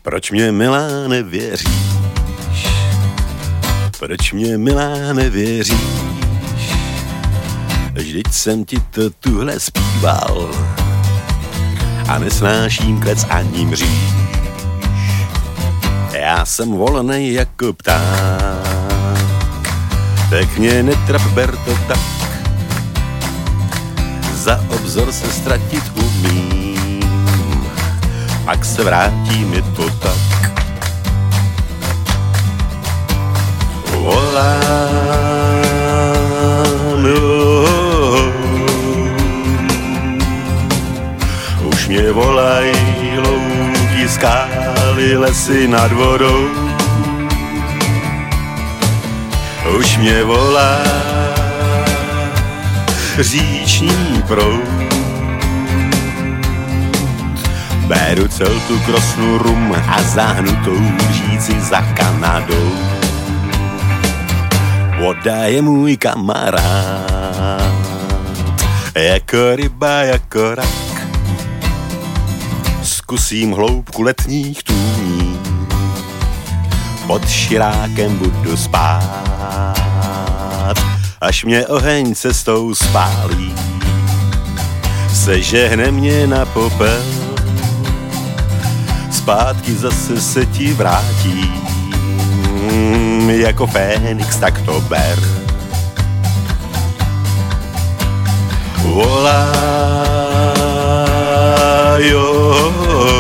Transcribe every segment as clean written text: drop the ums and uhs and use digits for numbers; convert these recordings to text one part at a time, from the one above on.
Proč mě, milá, nevěříš? Proč mě, milá, nevěříš? Vždyť jsem ti to tuhle zpíval a nesnáším klec ani mříž. Já jsem volnej jako pták, tak mě netrap, ber to tak. Za obzor se ztratit umím, pak se vrátím, je to tak. Volám, už mě volají louky, skály, lesy nad vodou. Už mě volá říční proud. Beru celou tu krosnu rum a zahnutou lžíci za Kanadou. Voda je můj kamarád, jako ryba, jako rak. Zkusím hloubku letních tůní, pod širákem budu spát, až mě oheň cestou spálí, sežehne mě na popel, zpátky zase se ti vrátí, jako Fénix, tak to ber. Volajo,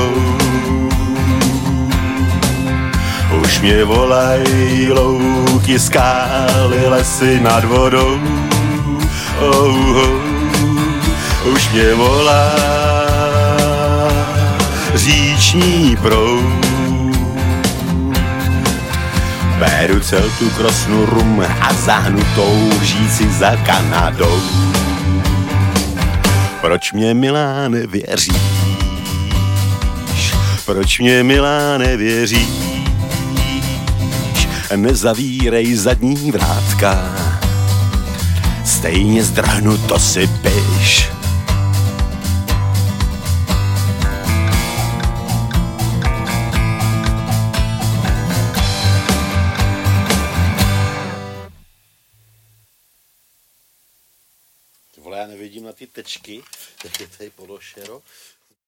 už mě volají louky, skály, lesy nad vodou. Už mě volá říční proud. Beru celou tu krosnu rum a zahnutou lžíci za Kanadou. Proč mě, milá, nevěříš? Proč mě, milá, nevěříš? Nezavírej zadní vrátka, stejně zdrhnu, to si piš. Vole, já nevidím na ty tečky, tak je tady pološero.